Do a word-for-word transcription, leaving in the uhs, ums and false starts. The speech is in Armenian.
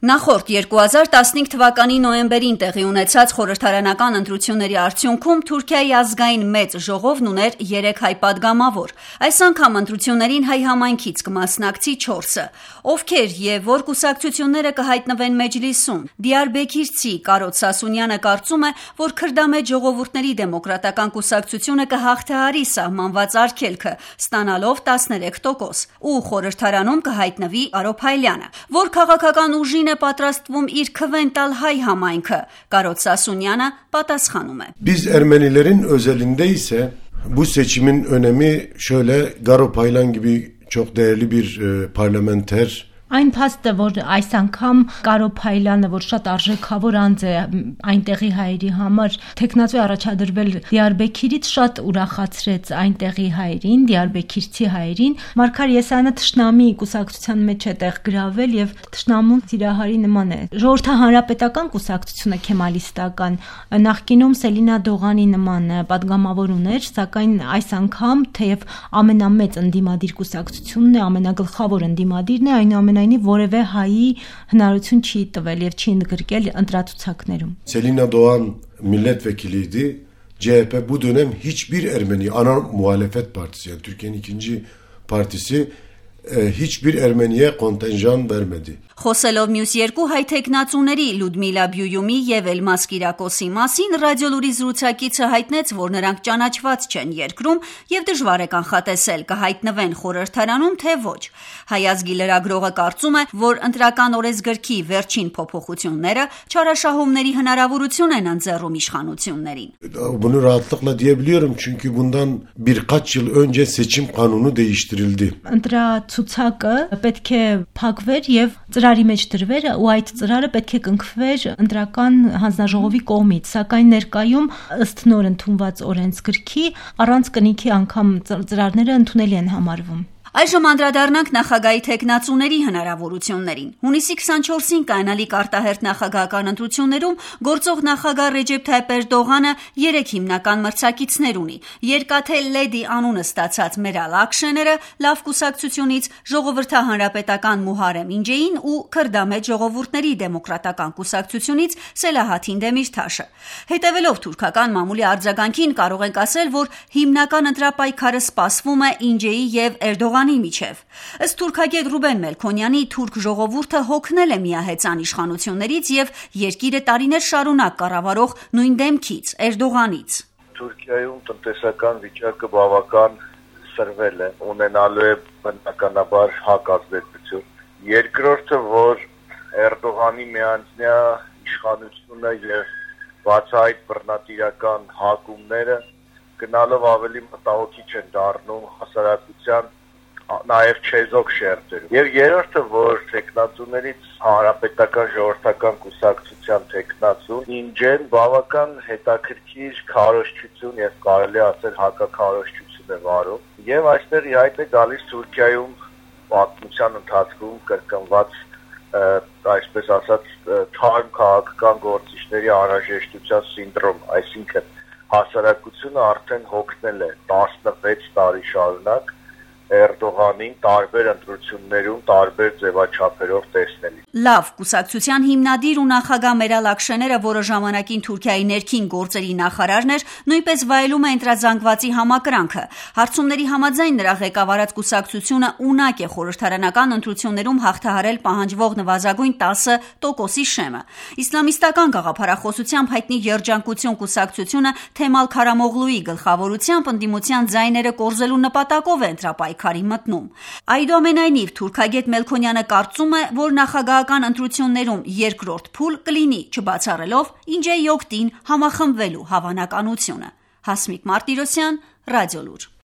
Նախորդ երկու հազար տասնհինգ թվականի նոյեմբերին տեղի ունեցած խորհրդարանական ընտրությունների արդյունքում Թուրքիայի ազգային մեծ ժողովն ուներ երեք հայ падգամավոր։ Այս անգամ ընտրություններին հայ համայնքից կմասնակցի չորսը։ Ովքեր եւ որ կուսակցությունները կհայտնվեն մեջլիսում։ Դիարբեքիրցի Կարոտ Սասունյանը կարծում է, որ քրդամեջ ժողովուրդների դեմոկրատական կուսակցությունը կհաղթահարի սահմանված արգելքը, ստանալով տասներեք տոկոս, ու խորհրդարանում կհայտնվի Արոփ Հայլյանը, որ քաղաքական ուժին պատրաստվում իր քվեն տալ հայ համայնքը, Կարոտ Sasунyan'a պատասխանում է. Biz Ermenilerin özelinde ise bu seçimin önemi şöyle Arop Haylan gibi çok değerli bir e, parlamenter Այն փաստը, որ այս անգամ Կարոփ Հայլյանը, որ շատ արժեքավոր անձ է այնտեղի հայերի համար, տեխնացու առաջադրվել Դիարբեքիրից շատ ուրախացրեց այնտեղի հայերին, Դիարբեքիրցի հայերին։ Մարգար Եսայանը թշնամի կուսակցության մեջ է տեղ գրավել եւ թշնամուն Սիրահարի նման է։ Ժողովրդահանրապետական կուսակցությունը քեմալիստական նախկինում Սելինա Դողանի նման падգամավոր ուներ, սակայն այս անգամ թեև ամենամեծ ընդդիմադիր կուսակցությունն է, ամենագլխավոր ընդդիմադիրն է, այնուամենայնիվ որևէ հայի հնարություն չի տվել եւ չի ընդգրկել ընտրացուցակներում. Selina Doğan milletvekiliydi. C H P bu dönem hiçbir Ermeni ana muhalefet partisi yani Türkiye'nin ikinci partisi e, hiçbir Ermeniye kontenjan vermedi. Խոսելով մյուս երկու հայ տեխնացուների Լյուդմիլա Բյույումի եւ Էլմաս Կիրակոսի մասին ռադիոլուրի զրուցակիցը հայտնեց, որ նրանք ճանաչված չեն երկրում եւ դժվար է կանխատեսել կհայտնվեն խորհրդարանում թե ոչ։ Հայազգի լրագրողը կարծում է, որ ընտրական օրենսգրքի վերջին փոփոխությունները չարաշահումների հնարավորություն են ընձեռում իշխանություններին։ Bunu rahatlıkla diyebiliyorum çünkü bundan birkaç yıl önce seçim kanunu değiştirildi. Ընտրացուցակը պետք է փակվեր եւ ծրարի մեջ դրվեր ու այդ ծրարը պետք է կնքվեր ընտրական հանձնաժողովի կողմից, սակայն ներկայում ըստ նոր ընդունված օրենսգրքի առանց կնիքի անգամ ծրարները ընդունելի են համարվում։ Այժմ անդրադառնանք նախագահի տեխնացուների հնարավորություններին։ Հունիսի քսանչորսին կայանալիք արտահերթ նախագահական ընտրություններում գործող նախագահ Ռեջեփ Թայիփ Էրդողանը երեք հիմնական մրցակիցներ ունի։ Երկաթե Լեդի անունը ստացած Մերալ Աքշեները լավ կուսակցությունից, ժողովրդահանրապետական Մուհարեմ Ինջեին ու քրդամեջ ժողովուրդների դեմոկրատական կուսակցությունից Սելահաթին Դեմիրթաշը։ Հետևելով թուրքական մամուլի արձագանքին կարող ենք ասել, որ հիմնական ընտրապայքարը սպասվում է Ինջեի եւ Էրդողանի միջև։ Ըստ թուրքագետ Ռուբեն Մելքոնյանի թուրք ժողովուրդը հոգնել է միահեծան իշխանություններից եւ երկիրը տարիներ շարունակ կառավարող նույն դեմքից Էրդողանից։ Թուրքիայում տնտեսական վիճակը բավական սրվել է, ունենալու է բնականաբար հակազդեցություն։ Երկրորդը, որ Էրդողանի միանձնյա իշխանությունը եւ բացահայտ բռնատիրական հակումները գնալով ավելի մտահոգիչ են դառնում հասարակության նաև չեզոք շերտերում։ Եվ երրորդը, որ տեխնացուներից հանրապետական ժողովրդական կուսակցության տեխնացուն Ինջեն բավական հետաքրքիր քարոզչություն եւ կարելի ասել հակաքարոզչություն է վարում։ Եվ այստեղ ի հայտ է գալիս Թուրքիայում պատմության ընթացքում կրկնված այսպես ասած թարմ քաղաքական գործիչների անհրաժեշտության սինդրոմ, այսինքն հասարակությունը արդեն հոգնել է տասնվեց տարի շարունակ Էրդողանին տարբեր ընտրություններում տարբեր ձևաչափերով տեսնել։ Լավ կուսակցության հիմնադիր ու նախագահ Մերալ Աքշեները, որը ժամանակին Թուրքիայի ներքին գործերի նախարարն էր, նույնպես վայելում է ընտրազանգվածի համակրանքը։ Հարցումների համաձայն նրա ղեկավարած կուսակցությունը ունակ է խորհրդարանական ընտրություններում հաղթահարել պահանջվող նվազագույն տասը տոկոսի շեմը։ Իսլամիստական գաղափարախոսությամբ հայտնի երջանկություն կուսակցությունը Թեմալ Քարամօղլուի գլխավորությամբ ընդդիմության ձայները կորզելու նպատակով է ընտրապայքարի մտնում։ Այդուամենայնիվ թուրքագետ Մելքոնյանը կարծում է, որ նախագահական ընտրություններում երկրորդ փուլ կլինի, չբացառելով Ինջեի օգտին համախմբվելու հավանականությունը։ Հասմիկ Մարտիրոսյան, Ռադիոլուր։